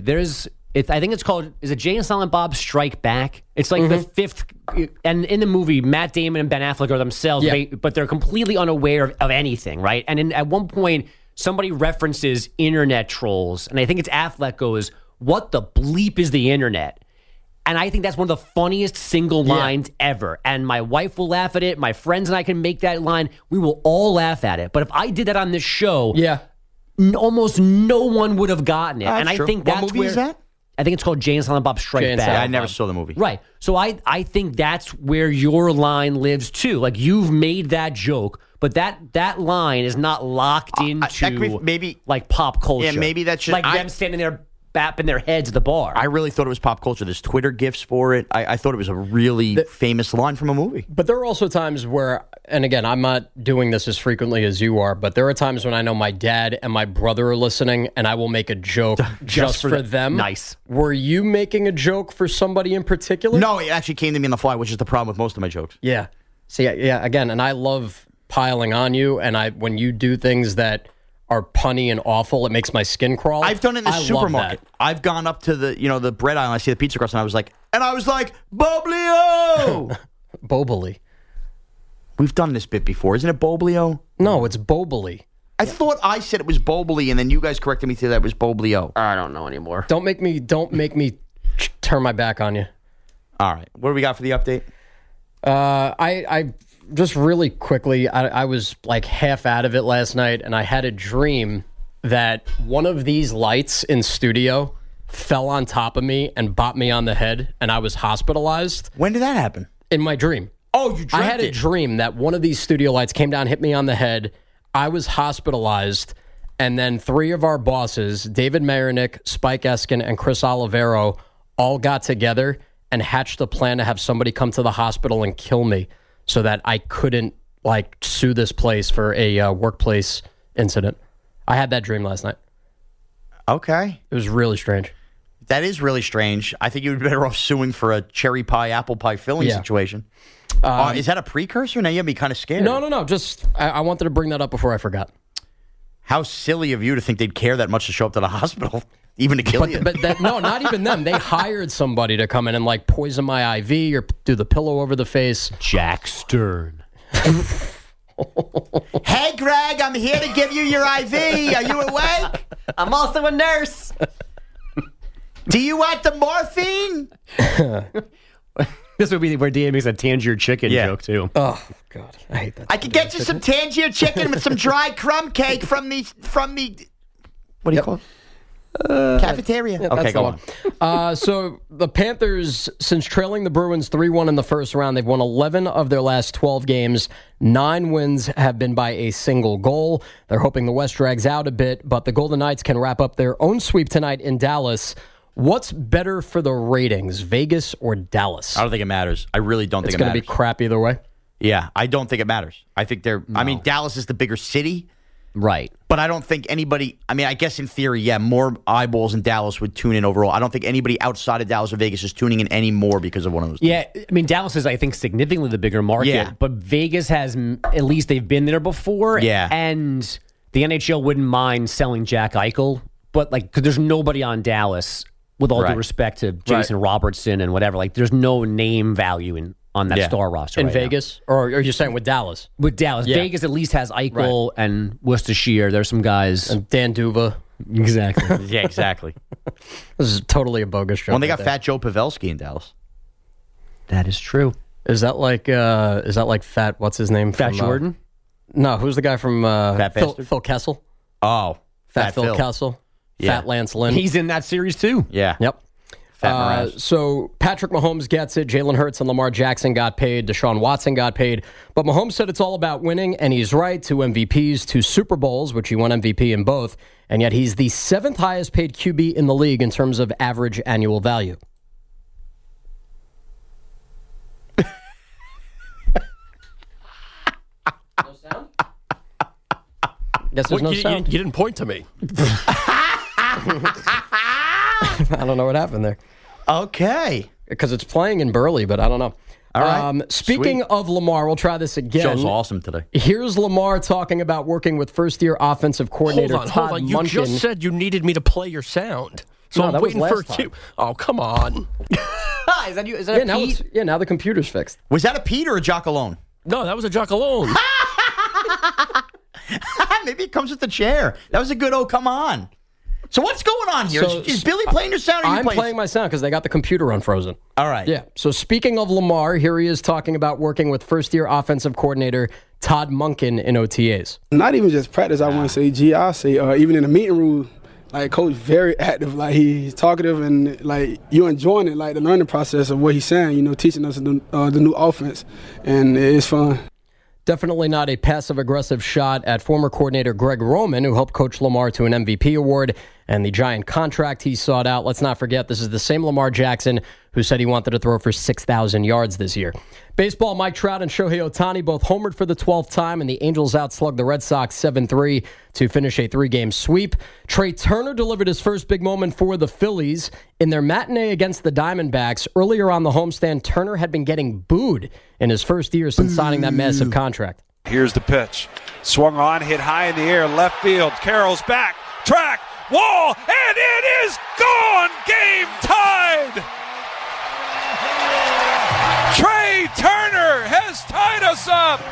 I think it's called, is it Jay and Silent Bob Strike Back? It's like the fifth, and in the movie, Matt Damon and Ben Affleck are themselves, but they're completely unaware of anything, right? And at one point, somebody references internet trolls, and I think it's Affleck goes, what the bleep is the internet? And I think that's one of the funniest single lines ever. And my wife will laugh at it. My friends and I can make that line. We will all laugh at it. But if I did that on this show, almost no one would have gotten it. That's and I true. think that's what movie where, is that? I think it's called Jay and Silent Bob Strike Back. I never saw the movie. Right. So I think that's where your line lives too. Like you've made that joke, but that line is not locked into maybe like pop culture. Yeah, maybe that's just like them standing there bapping their heads at the bar. I really thought it was pop culture. There's Twitter GIFs for it. I thought it was a really famous line from a movie. But there are also times where, and again, I'm not doing this as frequently as you are, but there are times when I know my dad and my brother are listening, and I will make a joke just for them. Nice. Were you making a joke for somebody in particular? No, it actually came to me on the fly, which is the problem with most of my jokes. Yeah. See, again, and I love piling on you, and when you do things that are punny and awful, it makes my skin crawl. I've done it in the supermarket. I've gone up to the bread aisle, and I see the pizza crust, and I was like, Boblio! Boboli. We've done this bit before. Isn't it Boblio? No, it's Boboli. I thought I said it was Boboli, and then you guys corrected me to that it was Boblio. I don't know anymore. Don't make me turn my back on you. All right. What do we got for the update? I just really quickly, I was like half out of it last night, and I had a dream that one of these lights in studio fell on top of me and bopped me on the head, and I was hospitalized. When did that happen? In my dream. Oh, you dreamt I had a it. dream that one of these studio lights came down, hit me on the head. I was hospitalized, and then three of our bosses, David Marinick, Spike Eskin, and Chris Olivero, all got together and hatched a plan to have somebody come to the hospital and kill me so that I couldn't sue this place for a workplace incident. I had that dream last night. Okay. It was really strange. That is really strange. I think you'd be better off suing for a cherry pie, apple pie filling situation. Is that a precursor? Now you'd be kind of scared. No. Just I wanted to bring that up before I forgot. How silly of you to think they'd care that much to show up to the hospital, even to kill you. But no, not even them. They hired somebody to come in and poison my IV or do the pillow over the face. Jack Stern. Hey, Greg, I'm here to give you your IV. Are you awake? I'm also a nurse. Do you want the morphine? This would be where Dan makes a Tangier chicken joke, too. Oh, God. I hate that. I could get you some Tangier chicken with some dry crumb cake from the what do you call it? Cafeteria. Okay, go on. So the Panthers, since trailing the Bruins 3-1 in the first round, they've won 11 of their last 12 games. 9 wins have been by a single goal. They're hoping the West drags out a bit, but the Golden Knights can wrap up their own sweep tonight in Dallas. What's better for the ratings, Vegas or Dallas? I don't think it matters. I really don't think it It's matters. going to be crap either way? Yeah, I don't think it matters. I think I mean, Dallas is the bigger city. Right. But I don't think anybody, I mean, I guess in theory, more eyeballs in Dallas would tune in overall. I don't think anybody outside of Dallas or Vegas is tuning in anymore because of one of those. Yeah, I mean, Dallas is, I think, significantly the bigger market, but Vegas has, at least they've been there before. Yeah. And the NHL wouldn't mind selling Jack Eichel, but, because there's nobody on Dallas, with all due respect to Jason Robertson and whatever, there's no name value on that star roster in right Vegas? now. Or are you saying with Dallas? With Dallas. Yeah. Vegas at least has Eichel and Worcestershire. There's some guys. And Dan Duva. Exactly. Yeah, exactly. This is totally a bogus joke. Well, they got Fat Joe Pavelski in Dallas. That is true. Is that like Fat, what's his name? Fat Jordan? No, who's the guy from Phil Kessel? Oh, Fat Phil Kessel. Yeah. Fat Lance Lynn. He's in that series too. Yeah. Yep. So Patrick Mahomes gets it. Jalen Hurts and Lamar Jackson got paid. Deshaun Watson got paid. But Mahomes said it's all about winning, and he's right. 2 MVPs, 2 Super Bowls, which he won MVP in both. And yet he's the 7th highest paid QB in the league in terms of average annual value. No sound? Guess there's no sound. You didn't point to me. I don't know what happened there. Okay. Because it's playing in Burley, but I don't know. All right. Speaking of Lamar, we'll try this again. Show's awesome today. Here's Lamar talking about working with first-year offensive coordinator Todd Hold on. Monken. You just said you needed me to play your sound. So I'm that was waiting for a last cue. time. Oh, come on. Is that you? Is that now Pete? now the computer's fixed. Was that a Pete or a Jock alone? No, that was a Jock alone. Maybe it comes with the chair. That was a good come on. So what's going on here? Is Billy playing your sound? Or I'm playing my sound because they got the computer unfrozen. All right. Yeah. So speaking of Lamar, here he is talking about working with first-year offensive coordinator Todd Monken in OTAs. Not even just practice, I want to say, G, I'll say even in the meeting room, like, Coach very active. Like, he's talkative and, like, you enjoying it, like, the learning process of what he's saying, you know, teaching us the new offense. And it's fun. Definitely not a passive-aggressive shot at former coordinator Greg Roman, who helped coach Lamar to an MVP award and the giant contract he sought out. Let's not forget, this is the same Lamar Jackson who said he wanted to throw for 6,000 yards this year. Baseball, Mike Trout and Shohei Ohtani both homered for the 12th time, and the Angels outslugged the Red Sox 7-3 to finish a 3-game sweep. Trey Turner delivered his first big moment for the Phillies. In their matinee against the Diamondbacks, earlier on the homestand, Turner had been getting booed in his first year since signing that massive contract. Here's the pitch. Swung on, hit high in the air, left field. Carroll's back, track, wall, and it is gone! Game tied! Trey Turner has tied us up.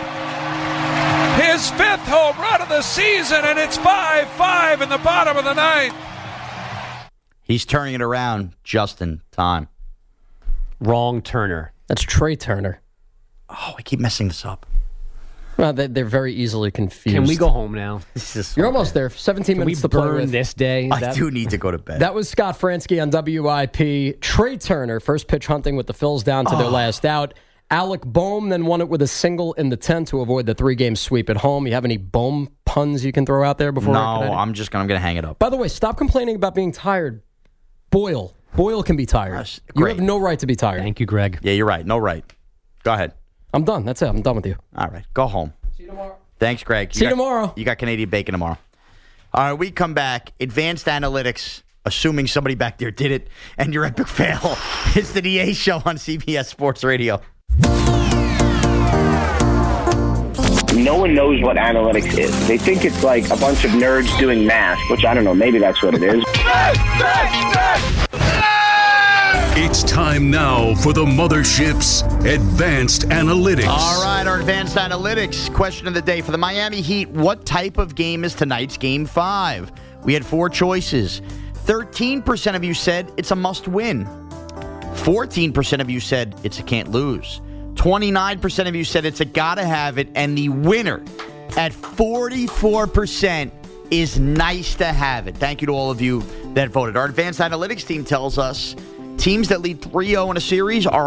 His 5th home run of the season, and it's 5-5 in the bottom of the 9th. He's turning it around just in time. Wrong Turner. That's Trey Turner. Oh, I keep messing this up. Well, they're very easily confused. Can we go home now? You're almost there. 17 minutes to play with. This day? I do need to go to bed. That was Scott Fransky on WIP. Trey Turner, first pitch hunting with the Phils down to their last out. Alec Boehm then won it with a single in the 10th to avoid the 3-game sweep at home. You have any Boehm puns you can throw out there before? No, I'm going to hang it up. By the way, stop complaining about being tired. Boyle can be tired. You have no right to be tired. Thank you, Greg. Yeah, you're right. No right. Go ahead. I'm done. That's it. I'm done with you. All right. Go home. See you tomorrow. Thanks, Greg. See you tomorrow. You got Canadian bacon tomorrow. All right, we come back. Advanced analytics, assuming somebody back there did it, and your epic fail. It's the DA Show on CBS Sports Radio. No one knows what analytics is. They think it's like a bunch of nerds doing math, which I don't know. Maybe that's what it is. It's time now for the Mothership's Advanced Analytics. All right, our Advanced Analytics question of the day for the Miami Heat. What type of game is tonight's Game 5? We had 4 choices. 13% of you said it's a must-win. 14% of you said it's a can't-lose. 29% of you said it's a gotta-have-it. And the winner at 44% is nice to have it. Thank you to all of you that voted. Our Advanced Analytics team tells us teams that lead 3-0 in a series are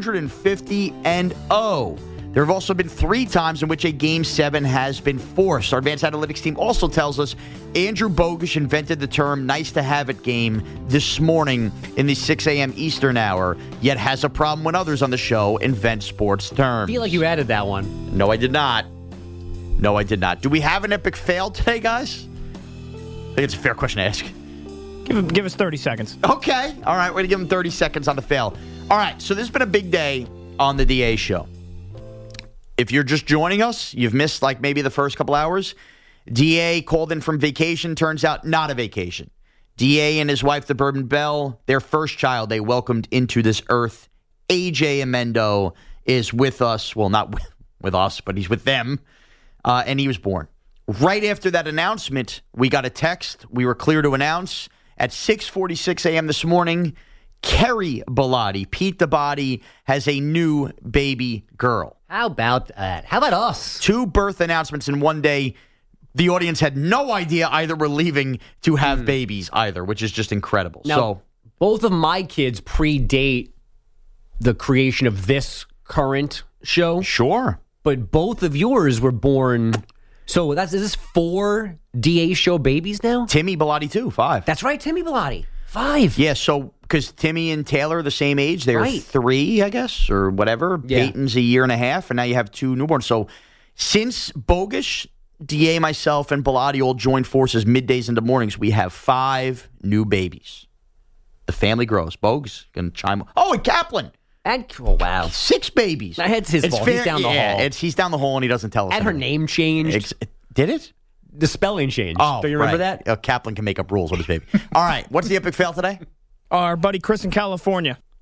150-0. There have also been 3 times in which a Game 7 has been forced. Our Advanced Analytics team also tells us Andrew Bogusch invented the term nice-to-have-it game this morning in the 6 a.m. Eastern hour, yet has a problem when others on the show invent sports terms. I feel like you added that one. No, I did not. Do we have an epic fail today, guys? I think it's a fair question to ask. Give us 30 seconds. Okay. All right, we're going to give him 30 seconds on the fail. All right, so this has been a big day on the DA Show. If you're just joining us, you've missed like maybe the first couple hours. DA called in from vacation. Turns out not a vacation. DA and his wife, the Bourbon Belle, their first child they welcomed into this earth. AJ Amendo is with us. Well, not with us, but he's with them. And he was born. Right after that announcement, we got a text. We were clear to announce at 6:46 a.m. this morning, Kerry Bellotti, Pete the Body, has a new baby girl. How about that? How about us? 2 birth announcements in one day. The audience had no idea either were leaving to have babies either, which is just incredible. Now, so both of my kids predate the creation of this current show. Sure. But both of yours were born... So is this 4 DA Show babies now? Timmy Bellotti, too, 5. That's right, Timmy Bellotti. 5. Yeah, so because Timmy and Taylor are the same age. They're 3, I guess, or whatever. Yeah. Peyton's a year and a half, and now you have 2 newborns. So since Bogusch, DA, myself, and Bellotti all joined forces middays into mornings, we have 5 new babies. The family grows. Bogusch going to chime. Oh, and Kaplan. Oh, wow. 6 babies. That's his fault. He's down the hall. He's down the hall, and he doesn't tell us. And her name changed. Did it? The spelling changed. Oh, do you remember that? Kaplan can make up rules with his baby. All right. What's the epic fail today? Our buddy Chris in California.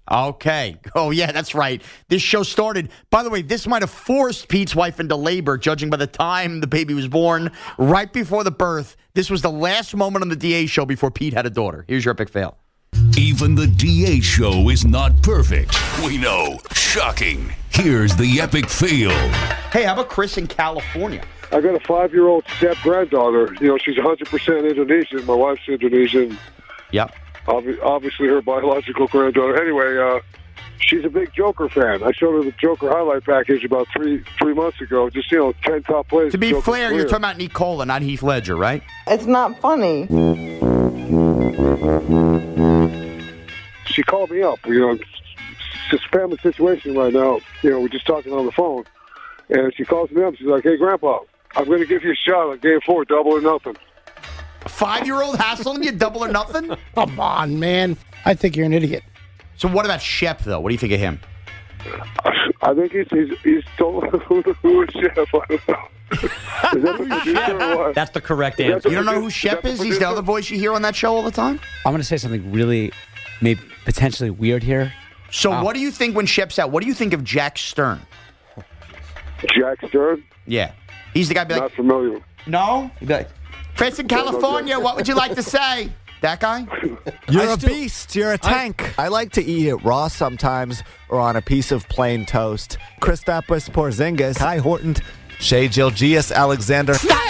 Okay. Oh, yeah, that's right. This show started. By the way, this might have forced Pete's wife into labor, judging by the time the baby was born. Right before the birth, this was the last moment on the DA show before Pete had a daughter. Here's your epic fail. Even the DA show is not perfect. We know. Shocking. Here's the epic fail. Hey, how about Chris in California? I got a 5-year-old step-granddaughter. You know, she's 100% Indonesian. My wife's Indonesian. Yep. Obviously her biological granddaughter. Anyway, she's a big Joker fan. I showed her the Joker highlight package about three months ago. Just, 10 top plays. To be fair, you're talking about Nicola, not Heath Ledger, right? It's not funny. She called me up. It's just a family situation right now. We're just talking on the phone. And she calls me up. She's like, hey, Grandpa, I'm going to give you a shot on game 4, double or nothing. A 5-year-old hassling you, double or nothing? Come on, man. I think you're an idiot. So what about Shep, though? What do you think of him? I think he's told who is Shep. I don't know. Is that the producer or what? That's the correct answer. You don't know who Shep is? He's the other voice you hear on that show all the time? I'm going to say something really, maybe potentially weird here. So what do you think when Shep's out? What do you think of Jack Stern? Jack Stern? Yeah. He's the guy. Not familiar. No? Chris in California, what would you like to say? That guy? You're a beast. You're a tank. I like to eat it raw sometimes or on a piece of plain toast. Kristaps Porzingis, Kai Horton, Shai Gilgeous-Alexander. Start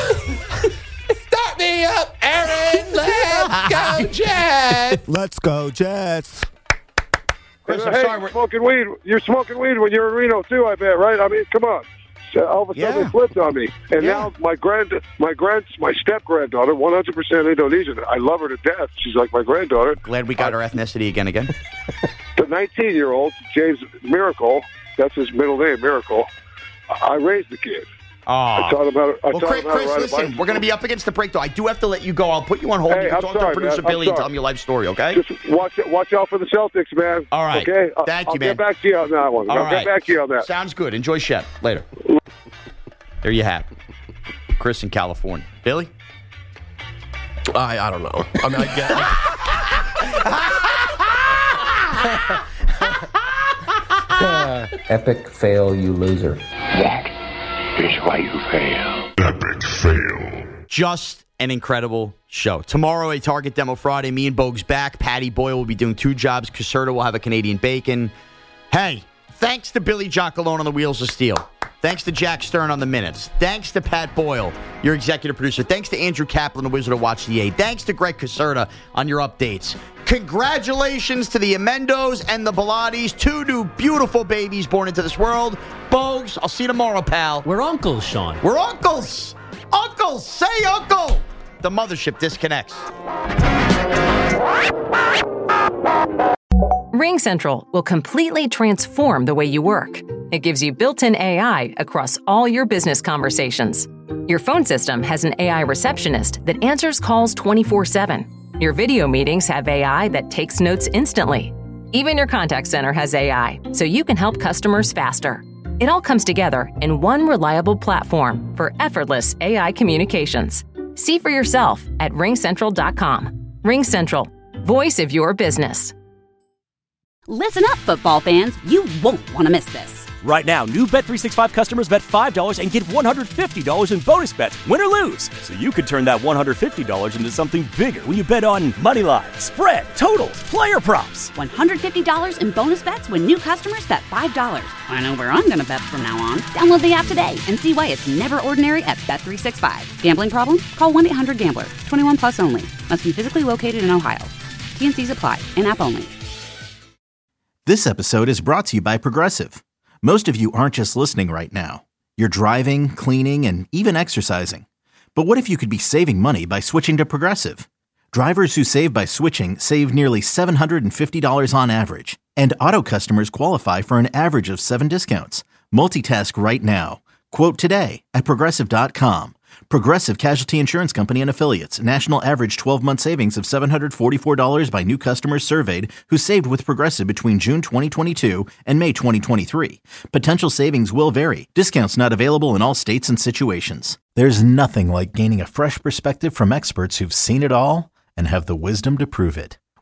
me up, Aaron. Let's go, Jets. Let's go, Jets. Chris, Hey, smoking weed. You're smoking weed when you're in Reno, too, I bet, right? I mean, come on. All of a sudden, they flipped on me. And now my step-granddaughter, 100% Indonesian. I love her to death. She's like my granddaughter. Glad we got her ethnicity again. The 19-year-old, James Miracle, that's his middle name, Miracle. I raised the kid. I taught him how to, Chris, listen, we're going to be up against the break, though. I do have to let you go. I'll put you on hold. Hey, you can talk to producer Billy and tell him your life story, okay? Just watch out for the Celtics, man. All right. Okay? Thank you, I'll man. get back to you on that one. All I'll right. get back to you on that. Sounds good. Enjoy Shep. Later. There you have it. Chris in California. Billy? I don't know. I mean, Epic fail, you loser. That is why you fail. Epic fail. Just an incredible show. Tomorrow, a Target Demo Friday. Me and Bogue's back. Patty Boyle will be doing 2 jobs. Caserta will have a Canadian bacon. Hey, thanks to Billy Giacalone on the Wheels of Steel. Thanks to Jack Stern on the minutes. Thanks to Pat Boyle, your executive producer. Thanks to Andrew Kaplan, the Wizard of Watch the A. Thanks to Greg Caserta on your updates. Congratulations to the Amendos and the Bilotis, 2 new beautiful babies born into this world. Bogues, I'll see you tomorrow, pal. We're uncles, Sean. We're uncles. Uncles, say uncle. The mothership disconnects. RingCentral will completely transform the way you work. It gives you built-in AI across all your business conversations. Your phone system has an AI receptionist that answers calls 24/7. Your video meetings have AI that takes notes instantly. Even your contact center has AI, so you can help customers faster. It all comes together in one reliable platform for effortless AI communications. See for yourself at ringcentral.com. RingCentral, voice of your business. Listen up, football fans. You won't want to miss this. Right now, new Bet365 customers bet $5 and get $150 in bonus bets, win or lose. So you could turn that $150 into something bigger when you bet on money line, spread, totals, player props. $150 in bonus bets when new customers bet $5. I know where I'm going to bet from now on. Download the app today and see why it's never ordinary at Bet365. Gambling problem? Call 1-800-GAMBLER. 21 plus only. Must be physically located in Ohio. T&Cs apply. In-app only. This episode is brought to you by Progressive. Most of you aren't just listening right now. You're driving, cleaning, and even exercising. But what if you could be saving money by switching to Progressive? Drivers who save by switching save nearly $750 on average. And auto customers qualify for an average of 7 discounts. Multitask right now. Quote today at Progressive.com. Progressive Casualty Insurance Company and Affiliates. National average 12-month savings of $744 by new customers surveyed who saved with Progressive between June 2022 and May 2023. Potential savings will vary. Discounts not available in all states and situations. There's nothing like gaining a fresh perspective from experts who've seen it all and have the wisdom to prove it.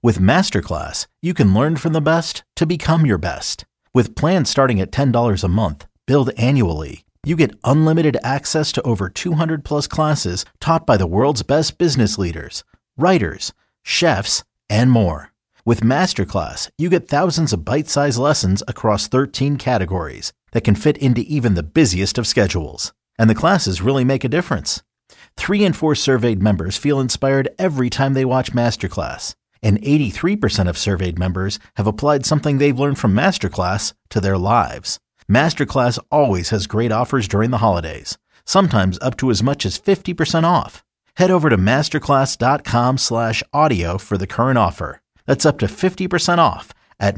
With Masterclass, you can learn from the best to become your best. With plans starting at $10 a month, billed annually, you get unlimited access to over 200 plus classes taught by the world's best business leaders, writers, chefs, and more. With Masterclass, you get thousands of bite-sized lessons across 13 categories that can fit into even the busiest of schedules. And the classes really make a difference. 3 in 4 surveyed members feel inspired every time they watch Masterclass. And 83% of surveyed members have applied something they've learned from Masterclass to their lives. Masterclass always has great offers during the holidays, sometimes up to as much as 50% off. Head over to masterclass.com/audio for the current offer. That's up to 50% off at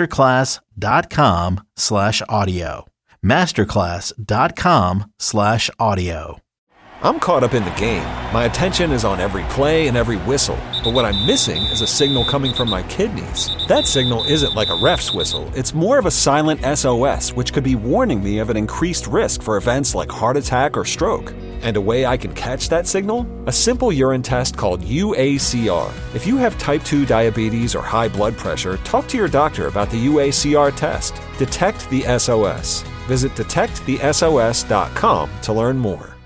masterclass.com/audio. masterclass.com/audio. I'm caught up in the game. My attention is on every play and every whistle. But what I'm missing is a signal coming from my kidneys. That signal isn't like a ref's whistle. It's more of a silent SOS, which could be warning me of an increased risk for events like heart attack or stroke. And a way I can catch that signal? A simple urine test called UACR. If you have type 2 diabetes or high blood pressure, talk to your doctor about the UACR test. Detect the SOS. Visit detectthesos.com to learn more.